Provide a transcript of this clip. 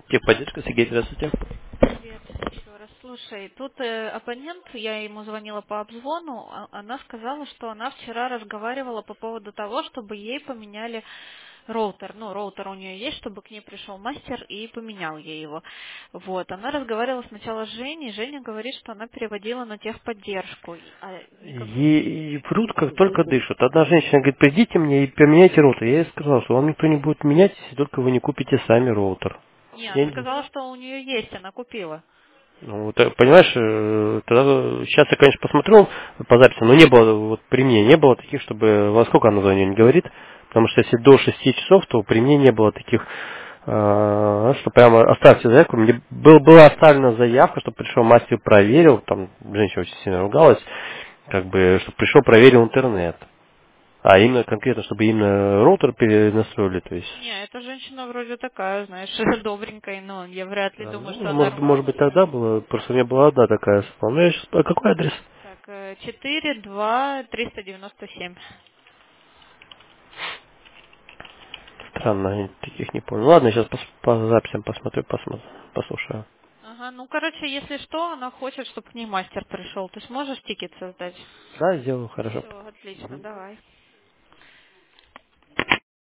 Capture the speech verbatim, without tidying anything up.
Техподдержка, Сергей, здравствуйте. Привет еще раз. Слушай, тут э, абонент, я ему звонила по обзвону, а- она сказала, что она вчера разговаривала по поводу того, чтобы ей поменяли роутер. Ну, роутер у нее есть, чтобы к ней пришел мастер и поменял ей его. Вот. Она разговаривала сначала с Женей, Женя говорит, что она переводила на техподдержку. А никакой... И врут, как только дышат. Одна женщина говорит, придите мне и поменяйте роутер. Я ей сказал, что вам никто не будет менять, если только вы не купите сами роутер. Не, Я она не- сказала, что у нее есть, она купила. Ну, вот, э, понимаешь, э, тогда сейчас я, конечно, посмотрел по записи, но не было, вот при мне не было таких, чтобы, во сколько она звонит, не говорит, потому что если до шести часов, то при мне не было таких, э, что прямо оставьте заявку. Мне был, была оставлена заявка, чтобы пришел мастер, проверил, там женщина очень сильно ругалась, как бы, чтобы пришел, проверил интернет. А именно конкретно, чтобы именно роутер перенастроили, то есть. Не, эта женщина вроде такая, знаешь, добренькая, но я вряд ли Да, думаю, ну, что она может, может быть рванчивая. тогда было, просто у меня была одна такая. У меня сейчас- а какой адрес? Так, э, четыре, два, триста девяносто семь. Странно, я таких не помню. Ладно, сейчас по записям посмотрю, посмотрю, послушаю. Ага, ну, короче, если что, она хочет, чтобы к ней мастер пришел. Ты сможешь тикет создать? Да, сделаю, хорошо. Все, отлично, давай.